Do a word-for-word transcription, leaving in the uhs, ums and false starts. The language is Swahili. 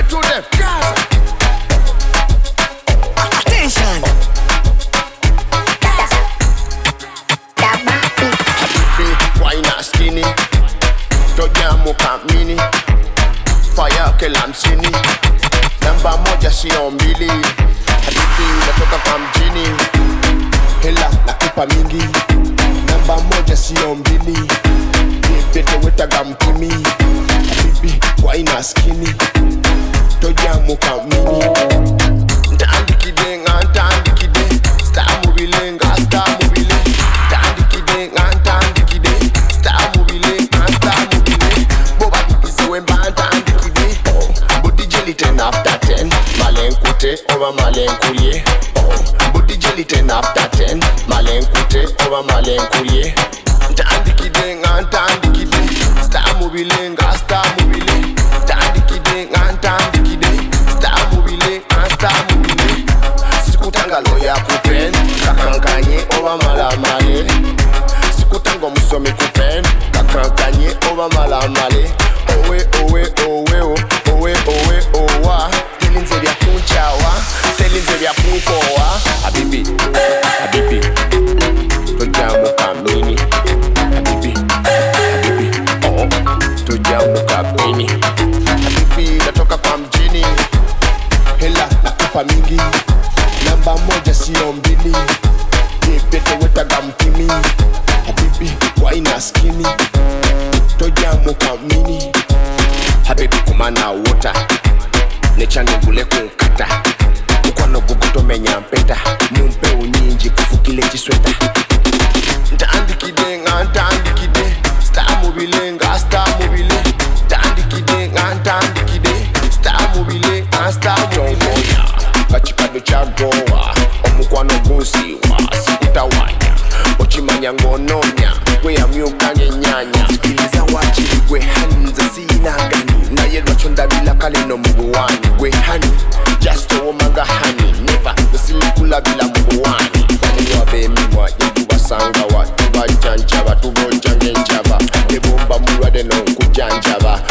to them. Gaza. Attention. Gaza. Habibi, why not skinny? Tojamu kamini. Fire kelamsini. Namba moja sio mbili. Habibi, natoka kwa mjini. Hela nakupa mingi. Namba moja sio mbili. Nipete wetaga mkimi. Habibi, why not skinny? Tojamu kamini. Ndandikide ngandandikide. Star mobile nga star mobile. Ndandikide ngandandikide. Star mobile nga star mobile. Boba dipize wembandandikide. Body jelly ten after ten. Malenkute over malenkurie. Body jelly ten after ten. Malenkute over malenkurie. Ndandikide ngandandikide. Star mobile nga star mobile. Ndandikide ngandandikide. Star mobile nga star mobile. Sikutanga loya kupen. Kakankanye over malamale. Sikutanga musomi kupen. Kakankanye over malamale. Owe owe owe o. Owe owe owa. Telinze vya kunchawa. Telinze vya kunkowa. Habibi, habibi. Tojamu kamini. Habibi, habibi. Oh, tojamu kamini. Habibi, natoka kwa mjini. Hela nakupa mingi. Namba moja sio mbili. Nipete wetaga mkimi. Habibi, why not skinny? Tojamu kamini. Habibi kumana water. Nechange gule kunkata. Mkwano guguto menya mpeta. Mumpe unyinji kufukile chisweta. Ndandikide ngandandikide. Star mobile nga star mobile. Ndandikide ngandandikide. Star mobile nga star mobile. Kachikado cha goa. Omukwano gunsiwa. Sikutawanya. Ochimanya ngononya. Gwe ya myukanye nyanya. Sikiliza wachili gwe hanza sina gani. Na yedwa chonda bila kale no mbuwani. Gwe hani. Just a woman ga hani. Never. Nasilikula bila mbuwani. Kani wabe miwa. Yedu wasanga wa. Tuba janjaba. Tubo jange njaba. Nebomba muwade no kujanjaba.